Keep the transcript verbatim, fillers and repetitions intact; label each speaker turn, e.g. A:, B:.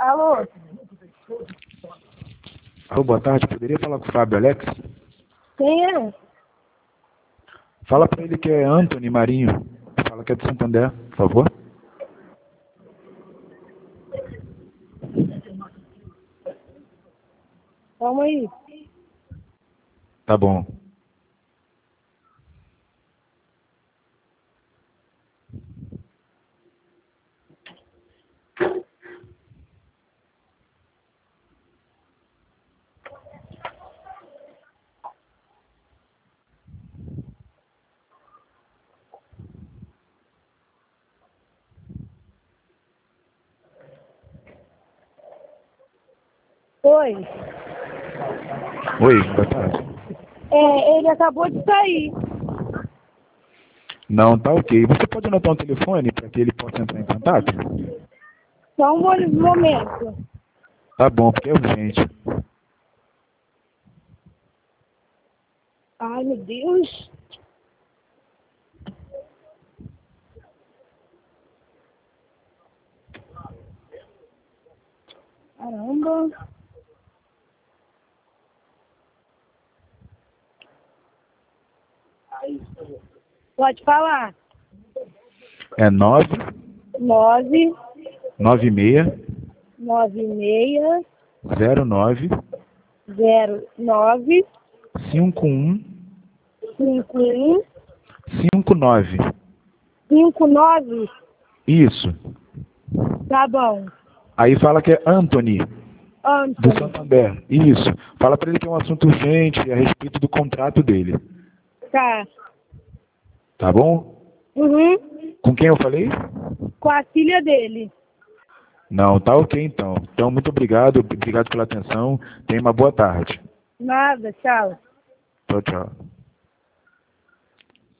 A: Alô?
B: Alô, boa tarde. Poderia falar com o Fábio Alex?
A: Quem é?
B: Fala pra ele que é Antony Marinho. Fala que é de Santander, por favor.
A: Calma aí.
B: Tá bom.
A: Oi.
B: Oi, boa tarde.
A: É, ele acabou de sair.
B: Não, tá ok. Você pode anotar um telefone para que ele possa entrar em contato?
A: Só um momento.
B: Tá bom, porque é urgente.
A: Ai, meu Deus. Caramba. Pode falar.
B: É nove
A: Nove,
B: nove seis
A: nove, seis,
B: zero nove
A: zero, nove,
B: cinco um
A: cinco, um,
B: cinco nove.
A: cinco, nove.
B: Isso.
A: Tá bom.
B: Aí fala que é Antony, do
A: Antônio.
B: Santander. Isso. Fala para ele que é um assunto urgente a respeito do contrato dele.
A: Tá.
B: Tá bom?
A: Uhum.
B: Com quem eu falei?
A: Com a filha dele.
B: Não, tá ok então. Então, muito obrigado. Obrigado pela atenção. Tenha uma boa tarde.
A: Nada, tchau.
B: Tchau, tchau.